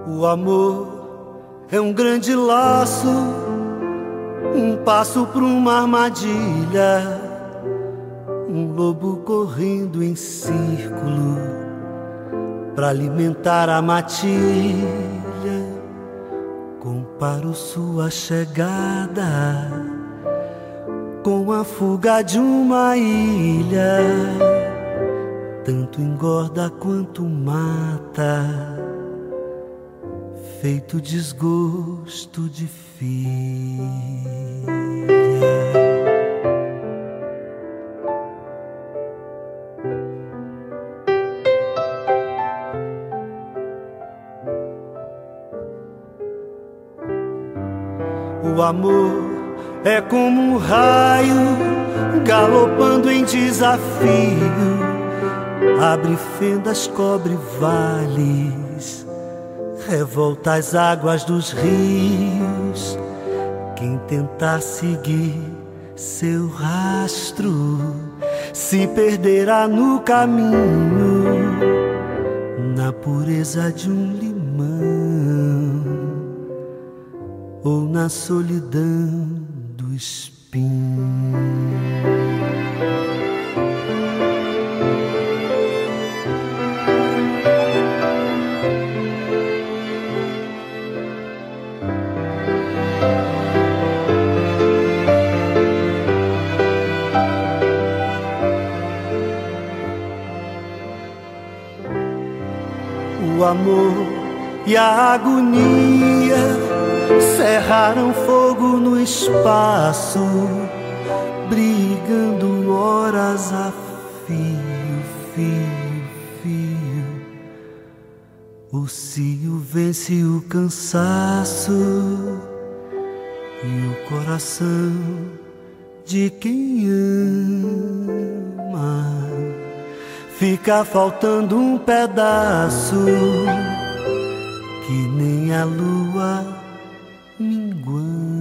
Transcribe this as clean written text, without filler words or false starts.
O amor é um grande laço, um passo para uma armadilha, um lobo correndo em círculo para alimentar a matilha. Comparo sua chegada com a fuga de uma ilha, tanto engorda quanto mata, feito desgosto de filha. O amor é como um raio galopando em desafio, abre fendas, cobre vales, revolta as águas dos rios. Quem tentar seguir seu rastro se perderá no caminho, na pureza de um limão ou na solidão do espinho. O amor e a agonia cerraram fogo no espaço, brigando horas a fio, fio, fio. O cio vence o cansaço e o coração de quem ama fica faltando um pedaço, que nem a lua minguando.